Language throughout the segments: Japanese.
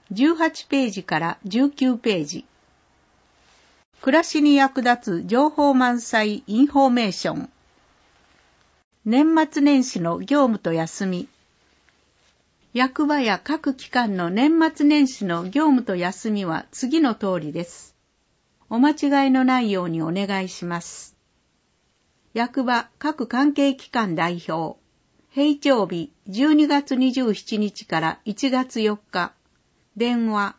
18ページから19ページ。暮らしに役立つ情報満載インフォメーション。年末年始の業務と休み。役場や各機関の年末年始の業務と休みは次の通りです。お間違いのないようにお願いします。役場各関係機関代表。平常日12月27日から1月4日。電話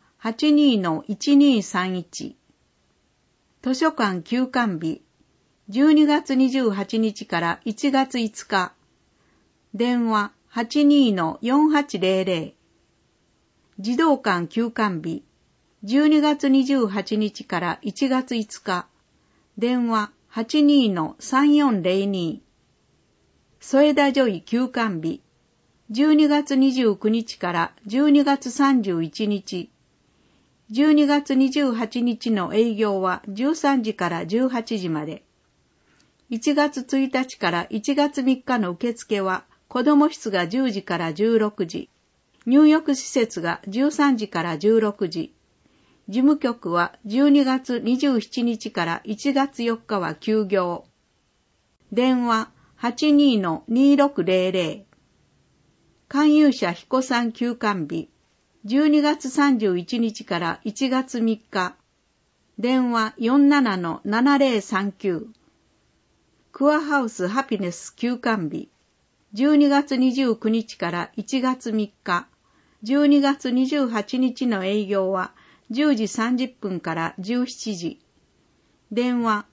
82-1231。図書館休館日12月28日から1月5日。電話 82-4800。児童館休館日12月28日から1月5日。電話 82-3402。添田女医休館日12月29日から12月31日。12月28日の営業は13時から18時まで。1月1日から1月3日の受付は子ども室が10時から16時。入浴施設が13時から16時。事務局は12月27日から1月4日は休業。電話 82-2600。勧誘者彦さん休館日12月31日から1月3日。電話 47-7039。クアハウスハピネス休館日12月29日から1月3日。12月28日の営業は10時30分から17時。電話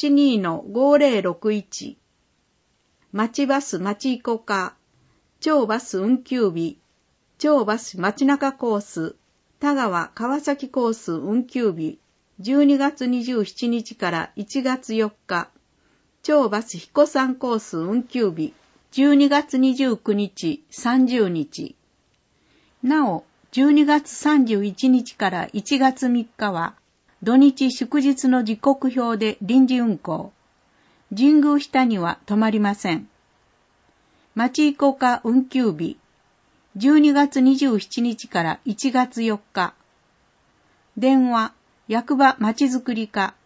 82-5061。町バス町行こか。超バス運休日。超バス街中コース、田川川崎コース運休日、12月27日から1月4日、超バス彦山コース運休日、12月29日、30日。なお、12月31日から1月3日は、土日祝日の時刻表で臨時運行。神宮下には止まりません。町行こか運休日、12月27日から1月4日。電話、役場まちづくり課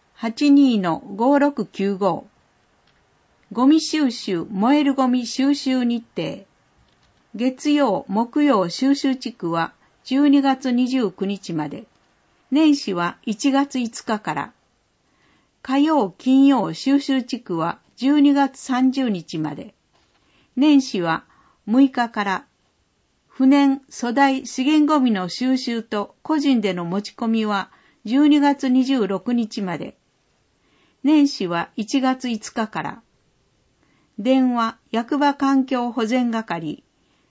82-5695。ゴミ収集、燃えるゴミ収集日程。月曜、木曜収集地区は12月29日まで。年始は1月5日から。火曜、金曜収集地区は12月30日まで。年始は6日から。不燃・粗大・資源ゴミの収集と個人での持ち込みは12月26日まで。年始は1月5日から。電話役場環境保全係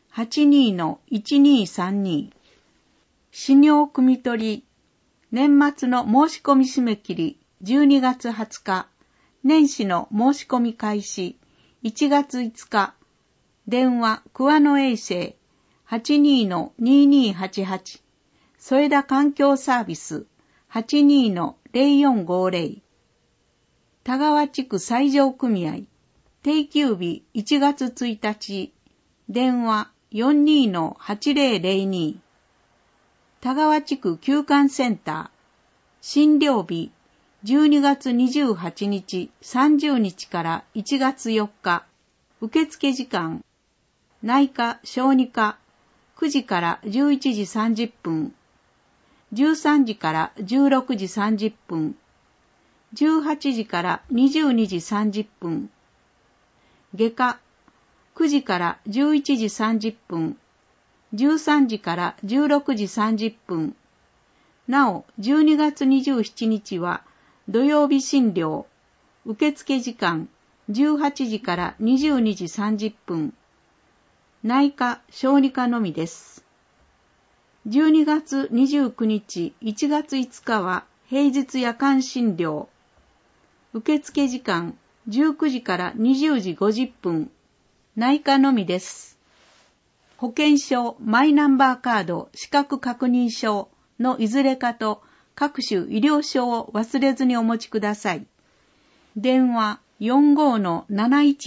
82-1232。使用汲み取り。年末の申し込み締め切り12月20日。年始の申し込み開始1月5日。電話桑野衛生82-2288。添田環境サービス 82-0450。田川地区最上組合。定休日1月1日。電話 42-8002。田川地区休館センター。診療日12月28日、30日から1月4日。受付時間。内科・小児科。9時から11時30分。13時から16時30分。18時から22時30分。外科。9時から11時30分。13時から16時30分。なお、12月27日は土曜日診療。受付時間18時から22時30分。内科・小児科のみです。12月29日、1月5日は平日夜間診療。受付時間19時から20時50分。内科のみです。保険証、マイナンバーカード、資格確認証のいずれかと各種医療証を忘れずにお持ちください。電話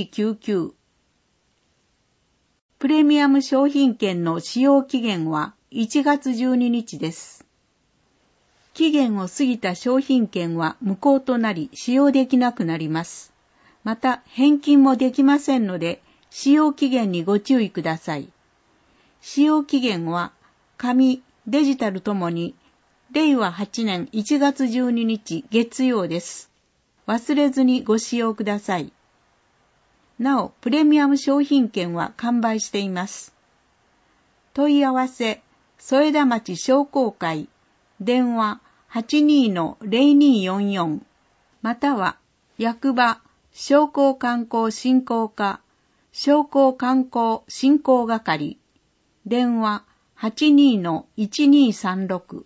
45-7199。プレミアム商品券の使用期限は 1月12日です。期限を過ぎた商品券は無効となり使用できなくなります。また返金もできませんので、使用期限にご注意ください。使用期限は紙、デジタルともに令和8年1月12日月曜です。忘れずにご使用ください。なお、プレミアム商品券は完売しています。問い合わせ、添田町商工会、電話 82-0244 または役場商工観光振興課商工観光振興係電話 82-1236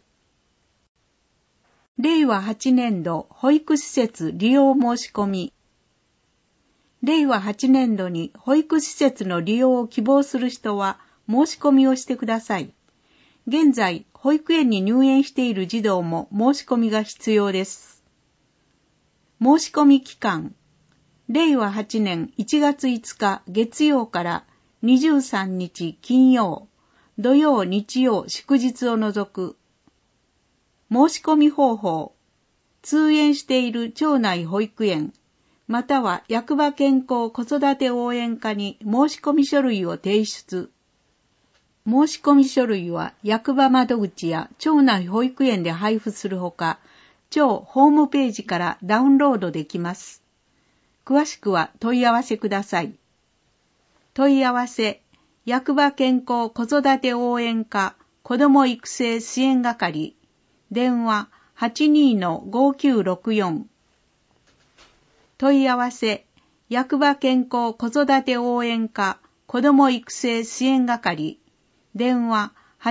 令和8年度保育施設利用申し込み。令和8年度に保育施設の利用を希望する人は申し込みをしてください。現在、保育園に入園している児童も申し込みが必要です。申し込み期間、令和8年1月5日月曜から23日金曜、土曜日曜祝日を除く。申し込み方法、通園している町内保育園、または役場健康子育て応援課に申し込み書類を提出。申し込み書類は役場窓口や町内保育園で配布するほか、町ホームページからダウンロードできます。詳しくは問い合わせください。問い合わせ、役場健康子育て応援課子ども育成支援係、電話 82-5964 問い合わせ、役場健康子育て応援課子ども育成支援係、電話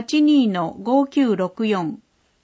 82-5964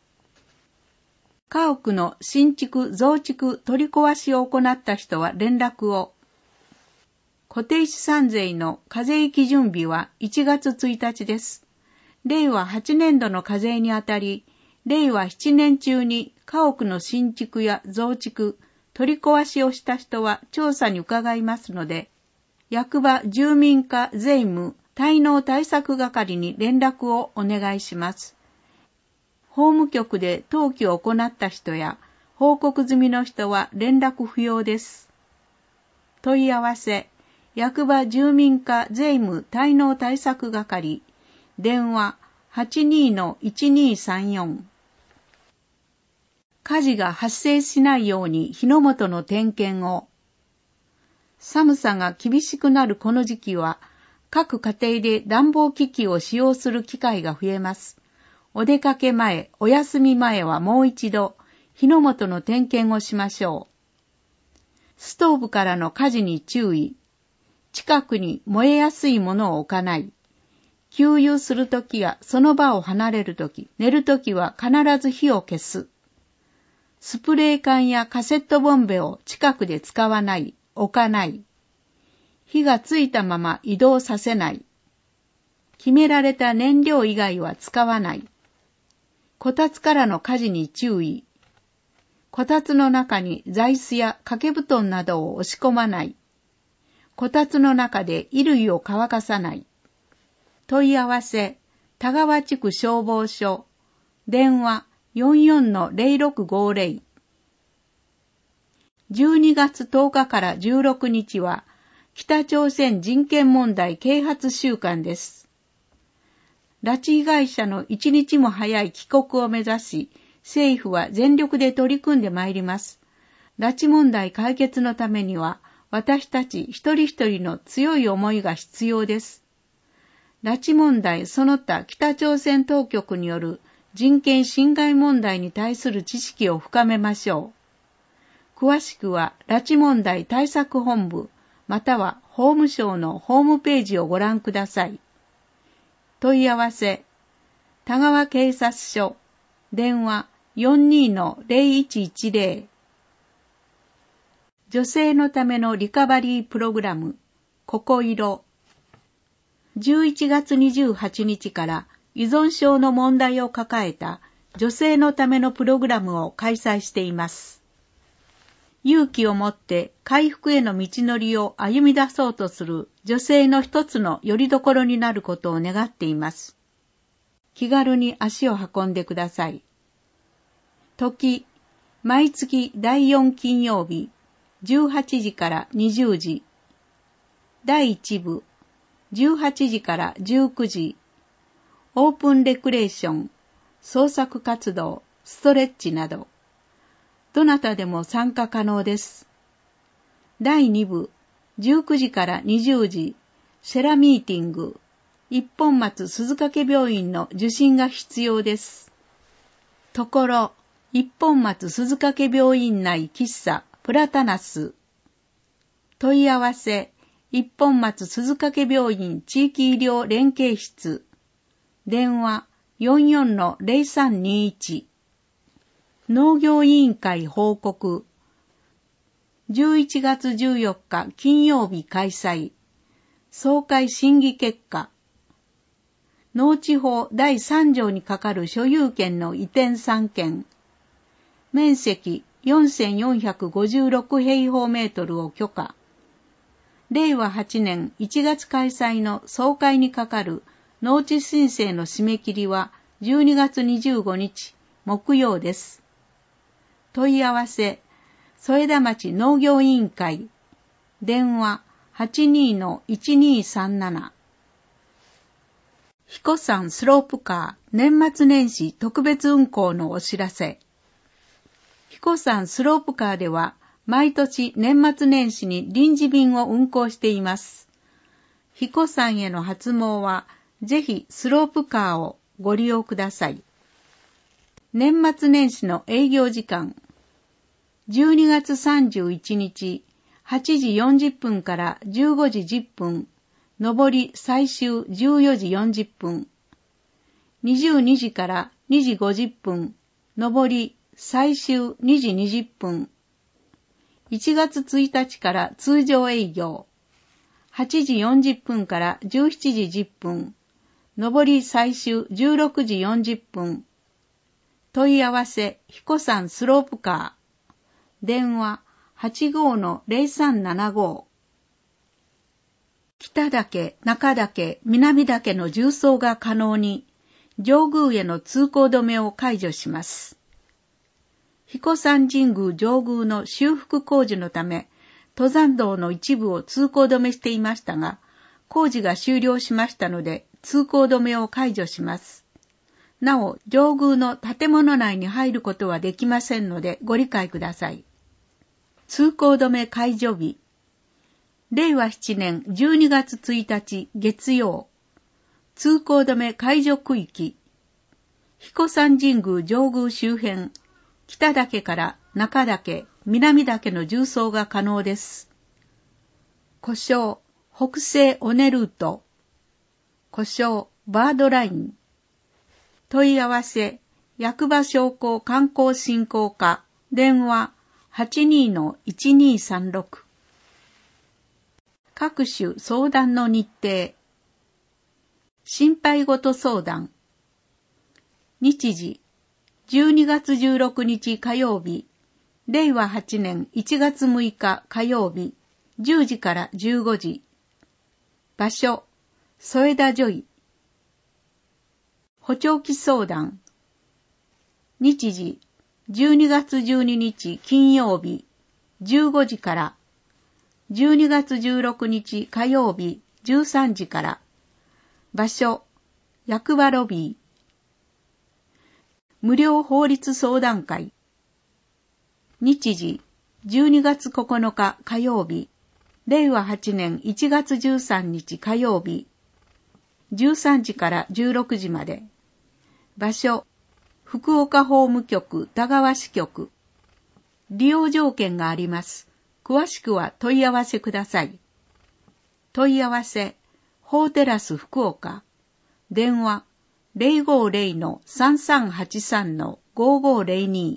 家屋の新築増築取り壊しを行った人は連絡を。固定資産税の課税基準日は1月1日です。令和8年度の課税にあたり、令和7年中に家屋の新築や増築、取り壊しをした人は調査に伺いますので、役場住民課税務滞納対策係に連絡をお願いします。法務局で登記を行った人や報告済みの人は連絡不要です。問い合わせ、役場住民課税務滞納対策係、電話 82-1234 火事が発生しないように火の元の点検を。寒さが厳しくなるこの時期は、各家庭で暖房機器を使用する機会が増えます。お出かけ前、お休み前はもう一度、火の元の点検をしましょう。ストーブからの火事に注意。近くに燃えやすいものを置かない。給油するときやその場を離れるとき、寝るときは必ず火を消す。スプレー缶やカセットボンベを近くで使わない、置かない。火がついたまま移動させない。決められた燃料以外は使わない。こたつからの火事に注意。こたつの中に座椅子や掛け布団などを押し込まない。こたつの中で衣類を乾かさない。問い合わせ、田川地区消防署、電話 44-0650。12月10日から16日は、北朝鮮人権問題啓発週間です。拉致被害者の一日も早い帰国を目指し、政府は全力で取り組んでまいります。拉致問題解決のためには、私たち一人一人の強い思いが必要です。拉致問題その他北朝鮮当局による人権侵害問題に対する知識を深めましょう。詳しくは拉致問題対策本部または法務省のホームページをご覧ください。問い合わせ、田川警察署、電話 42-0110。女性のためのリカバリープログラム、ここいろ。11月28日から依存症の問題を抱えた女性のためのプログラムを開催しています。勇気を持って回復への道のりを歩み出そうとする女性の一つの拠り所になることを願っています。 気軽に足を運んでください。時、毎月第4金曜日、18時から20時。第1部、18時から19時。オープンレクレーション、創作活動、ストレッチなど。どなたでも参加可能です。第2部、19時から20時、セラミーティング、一本松鈴掛病院の受診が必要です。ところ、一本松鈴掛病院内喫茶プラタナス。問い合わせ、一本松鈴掛病院地域医療連携室。電話 44-0321。農業委員会報告。11月14日金曜日開催。総会審議結果。農地法第3条にかかる所有権の移転3件。面積4456平方メートルを許可。令和8年1月開催の総会にかかる農地申請の締め切りは12月25日木曜です。問い合わせ、添田町農業委員会。電話 82-1237。彦山スロープカー年末年始特別運行のお知らせ。彦山スロープカーでは毎年年末年始に臨時便を運行しています。彦山への発毛はぜひスロープカーをご利用ください。年末年始の営業時間。12月31日8時40分から15時10分。上り最終14時40分。22時から2時50分。上り最終2時20分。1月1日から通常営業。8時40分から17時10分。上り最終16時40分。問い合わせ、彦山スロープカー。電話 85-0375。北岳、中岳、南岳の縦走が可能に、上宮への通行止めを解除します。彦山神宮上宮の修復工事のため、登山道の一部を通行止めしていましたが、工事が終了しましたので、通行止めを解除します。なお、上宮の建物内に入ることはできませんので、ご理解ください。通行止め解除日。令和7年12月1日月曜。通行止め解除区域。彦山神宮上宮周辺、北岳から中岳、南岳の縦走が可能です。故障、北西尾根ルート。故障、バードライン。問い合わせ、役場商工観光振興課。電話 82-1236。各種相談の日程。心配事相談。日時、12月16日火曜日、令和8年1月6日火曜日、10時から15時。場所、添田女医。補聴器相談。日時、12月12日金曜日、15時から、12月16日火曜日13時から。場所、役場ロビー。無料法律相談会。日時、12月9日火曜日。令和8年1月13日火曜日。13時から16時まで。場所、福岡法務局田川支局。利用条件があります。詳しくは問い合わせください。問い合わせ、法テラス福岡。電話、050-3383-5502。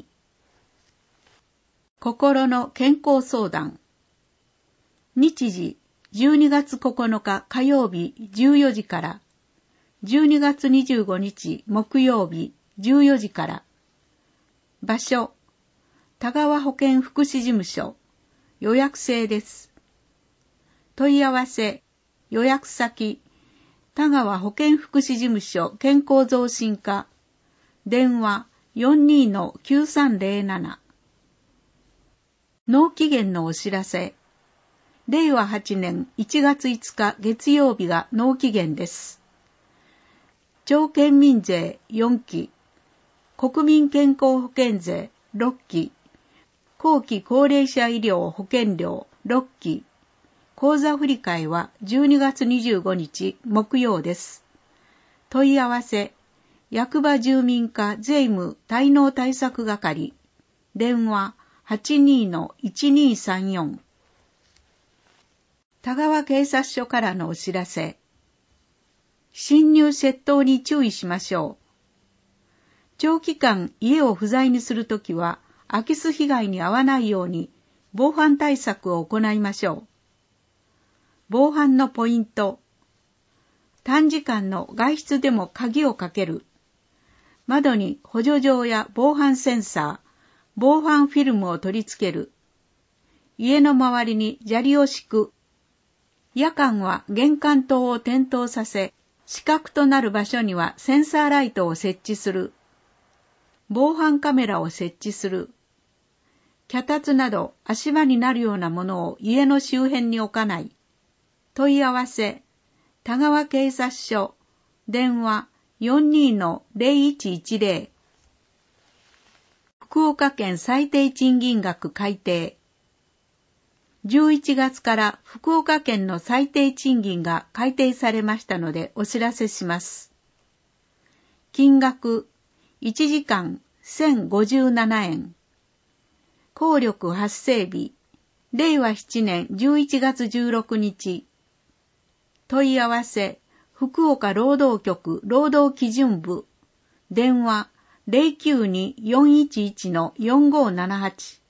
心の健康相談。日時、12月9日火曜日14時から、12月25日木曜日14時から。場所、田川保健福祉事務所。予約制です。問い合わせ、予約先、 田川保健福祉事務所健康増進課、電話 42-9307。納期限のお知らせ。令和8年1月5日月曜日が納期限です。町県民税4期、国民健康保険税6期、後期高齢者医療保険料6期、口座振替は12月25日木曜です。問い合わせ、役場住民課税務滞納対策係、電話 82-1234。田川警察署からのお知らせ。侵入窃盗に注意しましょう。長期間家を不在にするときは、空き巣被害に遭わないように防犯対策を行いましょう。防犯のポイント。短時間の外出でも鍵をかける。窓に補助錠や防犯センサー、防犯フィルムを取り付ける。家の周りに砂利を敷く。夜間は玄関灯を点灯させ、死角となる場所にはセンサーライトを設置する。防犯カメラを設置する。脚立など足場になるようなものを家の周辺に置かない。問い合わせ、田川警察署、電話 42-0110。福岡県最低賃金額改定。11月から福岡県の最低賃金が改定されましたのでお知らせします。金額1時間1057円。効力発生日、令和7年11月16日。問い合わせ、福岡労働局労働基準部。電話 092-411-4578。